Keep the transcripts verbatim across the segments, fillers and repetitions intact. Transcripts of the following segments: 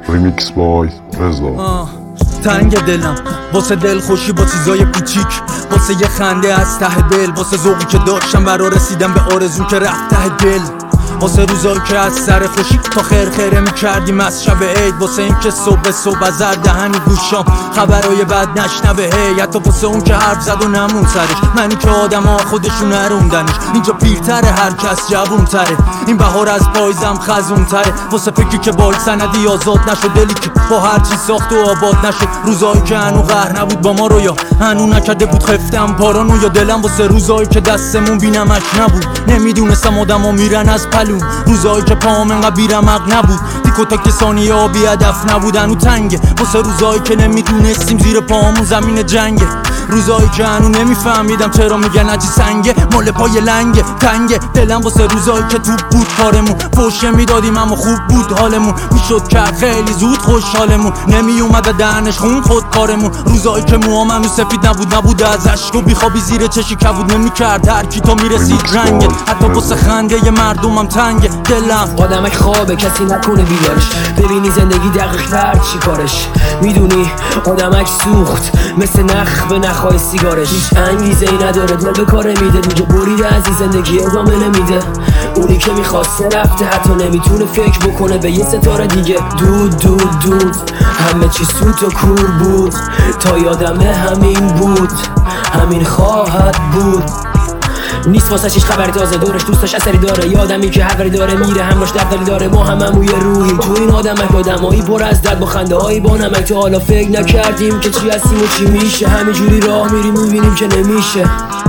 ریمیکس بای رضا. تنگ دلم واسه دل خوشی با چیزای کوچیک، واسه یه خنده از ته دل، واسه ذوقی که داشتم برا رسیدم به آرزو که رفت ته دل، واسه روزایی که از سر خوشی تا خیر خیره میکردیم از شب عید، واسه این که صبح صبح از هر دهنی گوشام خبرای بد نشنوه هی، حتی واسه اون که حرف زد و نمون سرش، منی که آدم ها خودشون نروندنش، اینجا پیرتره هر کس جوون تره، این بهار از پایزم خزون تره، واسه فکری که بای سندی آزاد نشد، دلی که با هر چی ساخت و آباد نشد، روزایی که هنو قهر نبود با ما رو یا هنو نکرده بود خفتم پارانو، یا دلم واسه روزایی که دستمون بینمش نبود، نمیدونستم آدم ها میرن از پلو، روزایی که پام انقدر بیرمق نبود، تیک و تاک ثانیه ها بی هدف نبود، هنو تنگه واسه روزایی که نمیدونستیم زیر پامون زمین جنگه، روزایی که هنو نمیفهمیدم چرا میگن عجی سنگه، مال پای لنگه تنگه دلم واسه روزایی که توپ بود کارمون، فوشه میدادیم اما خوب بود حالمون، میشد کرد خیلی زود خوشحالمون، نمیومد دهنش خون خود کارمون، روزایی که موام هنو سفید نبود نبود از عشق و بیخوابی زیر چشی کبود، نمیکرد هر کی تا میرسید رنگه، حتی واسه خنده ی مردمم تنگه دلم، آدمک خوابه کسی نکنه بیدارش، ببینی زندگی دقیق تر چی کارش، میدونی آدمک سوخت مثل نخ به نخهای سیگارش، هیچ انگیزه ای نداره دل به کاره میده، میگه بریده از این زندگی ادامه نمیده، اونی که میخواسته رفته حتی نمیتونه فکر بکنه به یه ستاره دیگه، دود دود دود همه چی سوت و کور بود، تا یادمه همین بود همین خواهد بود، نیست واسه چیش خبری تازه، دورش دوستش اثری داره، یادمی که حقری داره میره همراش دفتری داره، ما هممون یه روحی تو این آدمک، آدمایی پر از درد با خنده هایی با نمک، تا حالا فکر نکردیم که چی هستیم و چی میشه، همینجوری راه میریم میبینیم که نمیشه،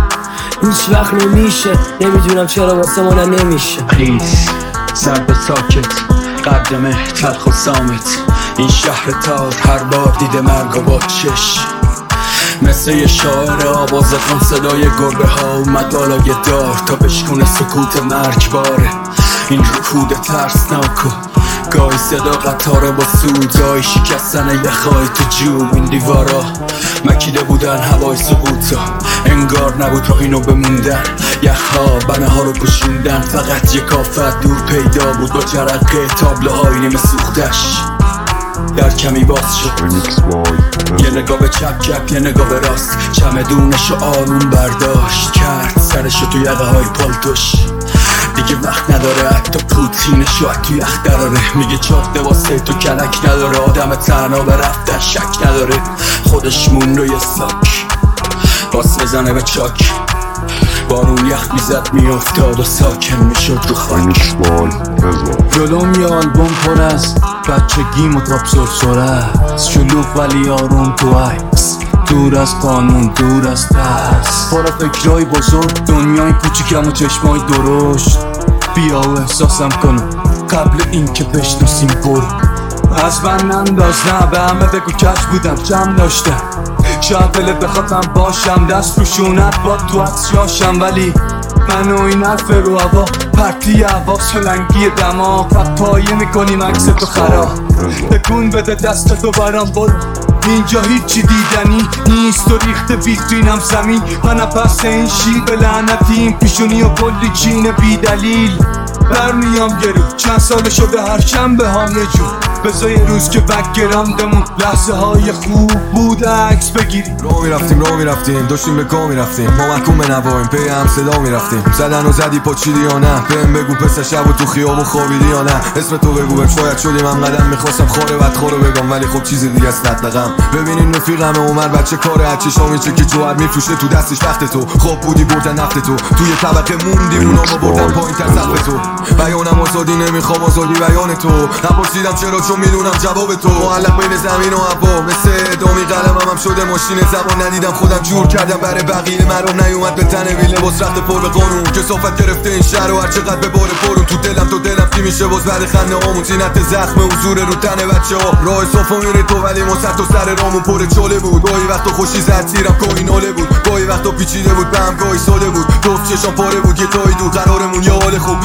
هیچ وقت نمیشه، نمیدونم چرا واسه من نمیشه. پلیز زرد و ساکت قدمه تلخ و سامت، این شهر تار هر بار دیده مرگ و با چش، مثل یه شاعر آواز خون صدای گربه ها اومد بالای دار تا بشکونه سکوت مرگباره، این رکود ترسناک و گاهی صدا قطاره با سود، گاهی شکستن یخهای تو جوب، این دیوارا مکیده بودن هوای سقوطا، انگار نبود راه اینو بموندن، یخها بنه ها رو پوشوندن، فقط یک آفت دور پیدا بود با جرقه تابلوهای نیمه سوختش، در کمی باز شد یه نگاه به چپ چپ یه نگاه به راست، چمدونشو آروم برداشت کرد سرشو تو یقه های پالتوش، دیگه وقت نداره حتی پوتینشو تو یخ دراره، میگه چاقده واسه تو کلک نداره، آدم تنها به رفتن شک نداره، خودش مون رو یه ساک باس بزنه به چاک، بارون یخ میزد میافتاد و ساکن میشد رو خاک. جلوم یه آلبوم پر از بچگیم و تاپ سرسره، شلوغ ولی آروم تو عکس، دور از قانون دور از ترس، پر فکرهای بزرگ دنیای کوچیکم و چشمای درشت، بیا و احساسم کنم قبل این که بشناسیم برو، از من انداز نه به همه بگو کش بودم جمع داشتم، شاید دلت بخوادم باشم دست رو شونت با تو عطشاشم، ولی من و این حرف رو هوا پرتی هوا سلنگی دماغ و پایه میکنیم عکس تو خراب، تکون بده دست تو برام برو، اینجا هیچی دیدنی نیست و ریخت ویترینم زمین، من پس این شیب لعنتی این پیشونی و کلی چین بی دلیل، برمیام گرو چند سال شده هر شنبه هم یه جور، بذار یه روز که بکگراندمون لحظه های خوب بود عکس بگیریم، رو میرفتیم رو میرفتیم داشتیم به گاه میرفتیم، ما محکوم به نوایم پی هم صدا میرفتیم، زدن و زدی پاچیدی یا نه، بهم بگو پسر شب و تو خیابون خوابیدی یا نه، اسم تو بگو بهم شاید شدیم هم قدم میخواستم خاره بدخواه رو بگم، ولی خب چیز دیگه است نطلقم، ببینین رفیقم عمر بچه کاره هرچی شامی چه که جوهر میفروشه تو دستش وقت تو، خواب بودی بردن نفت تو، توی طبقه موندیم اونا ما بردن پایین تر سقف تو، بیانم آزادی نمیخوام آزادی بیان تو، نپرسیدم چرا چون میدونم جواب تو، معلق بین زمین و هوا مثل ادامی قلمم هم شده ماشین زبان، ندیدم خودم جور کردم برای بقیه مرام نیومد به تنه بی لباس رفت پر به قانون، کثافت گرفته این شهر و هر چقدر به بار پرون، تو دلم تو دلم چی میشه باز بعد خنده هامون، زینت زخم حضور رو تن بچه ها، راه صافا میره تو ولی ما سر تو سر رامون پر چاله بود، گاهی وقتا خوشی زد سیرم گاهی ناله بود، گاهی وقتا پیچیده بود به هم گاهی ساده بود، گفت چشام پاره بود یه تایی دو قرارمون یه حال خوب عشق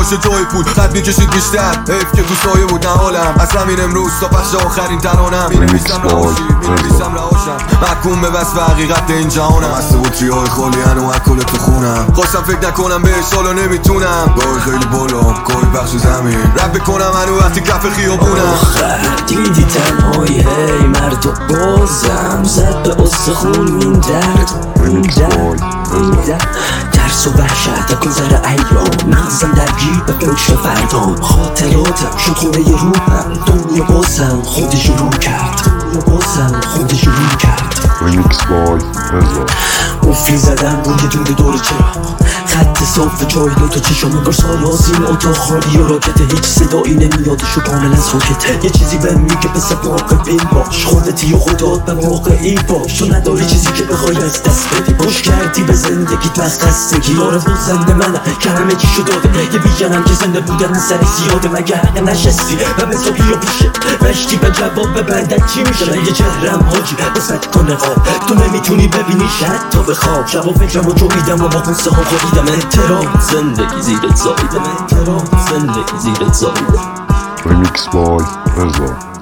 باشه جای پول خط میکشید بیشتر حیف که تو سایه بود نه حالم از همین امروز تا پخش آخرین ترانم مینویسم رهاشی مینویسم رهاشم محکوم به وصف حقیقت این جهانم از بطری های خالی هنو الکل تو خونم خواستم فکر نکنم بهش حالا نمیتونم گاهی خیلی بالا گاهی بخش زمین رپ بکنم هنو وقتی کف خیابونم دیدی تنهایی هی مرد و بازم زد به استخون این درد این درد این درد ترس و وحشت گذر ایام مغزم درگیر به فکر فردام خاطراتم شد خونه روحم دنیا بازم خودش رو کرد دنیا بازم خودش رو کرد Remix by رضا قفلی زدم روی دور دور چرا خط صاف جای دوتا چشم انگار سال آسین اتاق خالی و راکته هیچ صدایی نمیادشو کاملا ساکته یه چیزی بهم میگه پس مراقبین باش خودتی و خودات به واقعی باش تو نداری چیزی که بخوای از دست بدی باش کردی به زندگیت بس خستگی آرزو زنده منم که همه چی شو داده یه بیجنم که زنده بودن سر زیاده مگر نشستی و به صبحی و پیشه رشتی به جواب ببندن چی میشه یه چهرم حاجی با صد تا نقاب تو نمیتونی ببینی شد تا بخواب شب و فکرم و جویدم و با قصه ها خوریدم احترام زندگی زیرت زایدم احترام زندگی زیرت زایدم Remix by رضا